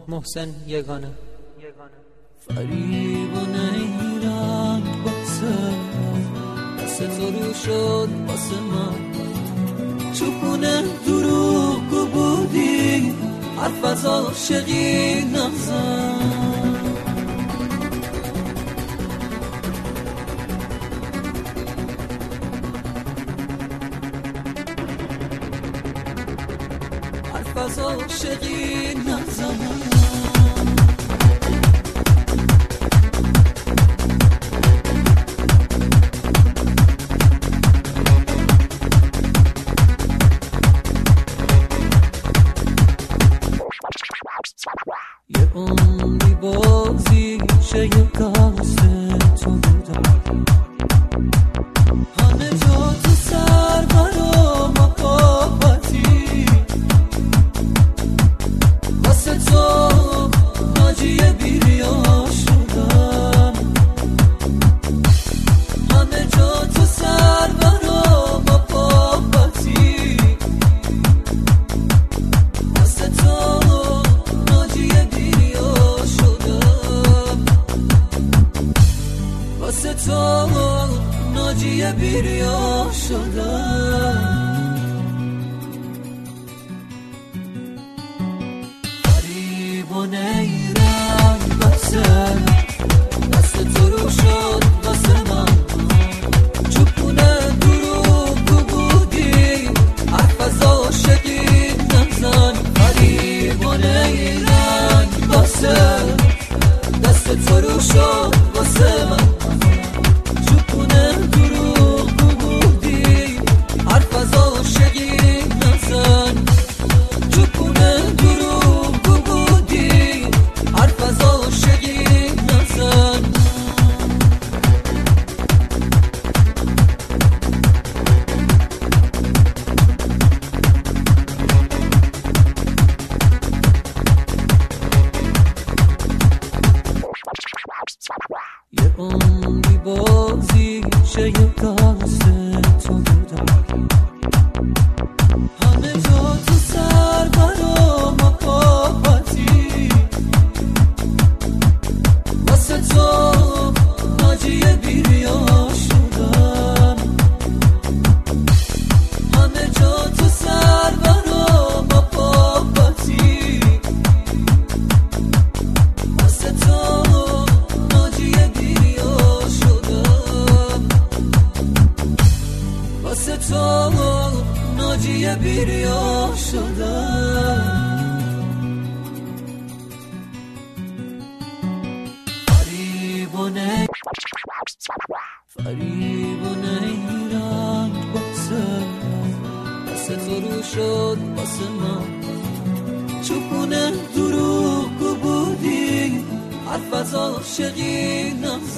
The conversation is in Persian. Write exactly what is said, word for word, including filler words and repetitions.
محسن یگانه. فریب و نیرنگ باسه دست تو رو شد باسه من، چوبونه دروغ بودی حرف از عاشقی نزن. حرف از عاشقی نزن. یه عمری بازی چه یه دست تو بودم، همه جا تو سر برام محبتی، واسه تو ناجی بیریا شدم، همه جا تو سر برام محبتی، واسه تو تو ناجی بیریا شدم. فریب و نیرنگ بسه دست تو رو شد واسه من، چوبونه دروغ بودی حرف از عاشقی نزن. فریب و نیرنگ بسه دست تو رو شد واسه من، یه عمری بازی چه یه دست تو بودم، همه جا تو سر برام محبتی، واسه تو ناجی بیریا شدم، همه جا تو سر برام محبتی، واسه تو واسه تو ناجی بیریا شدم. فریب و نی فریب و نیرنگ باسه دست تو رو شد باسه من، چوبونه دروغ بودی حرف از عاشقی نزن.